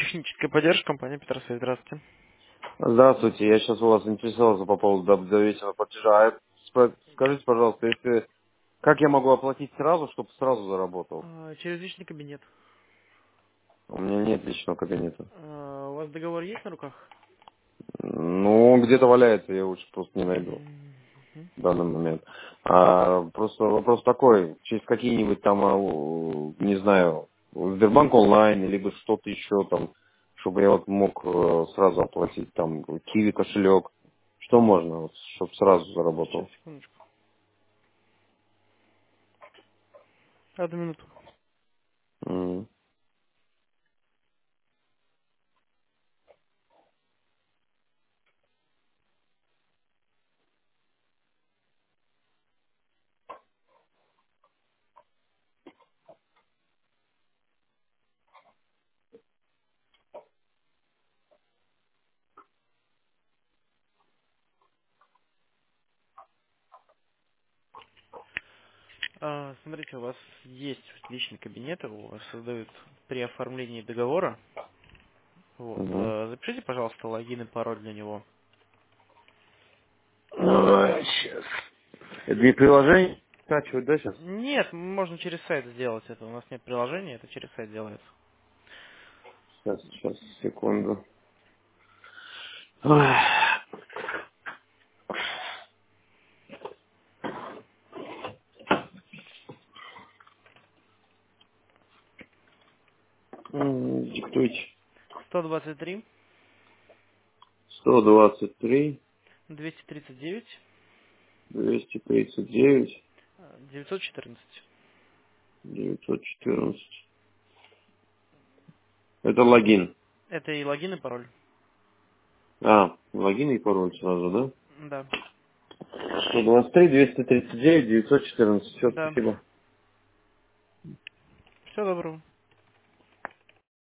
Техническая поддержка, компания Петросвет. Здравствуйте. Здравствуйте, я сейчас у вас интересовался по поводу доверительного платежа. Скажите, пожалуйста, если как я могу оплатить сразу, чтобы сразу заработал? Через личный кабинет. У меня нет личного кабинета. У вас договор есть на руках? Ну, он где-то валяется, я лучше просто не найду Мгм. в данный момент. Просто вопрос такой, через какие-нибудь там, не знаю, Сбербанк онлайн, либо что-то еще там, чтобы я вот мог сразу оплатить там Киви кошелек. Что можно, вот, чтобы сразу Сейчас, заработал? секундочку. Одну минуту. М. Смотрите, у вас есть личный кабинет, его у вас создают при оформлении договора. Вот. Мгм. Запишите, пожалуйста, логин и пароль для него. Сейчас. Это не приложение? Скачивать, да, сейчас? Нет, можно через сайт сделать это. У нас нет приложения, это через сайт делается. Сейчас, секунду. Ой. Диктуйте. 123 123, 239 239, 914. 914. Это логин. Это и логин, и пароль. Логин и пароль сразу, да? Да. 123, 239, 914. Все, Да. спасибо. Всего доброго.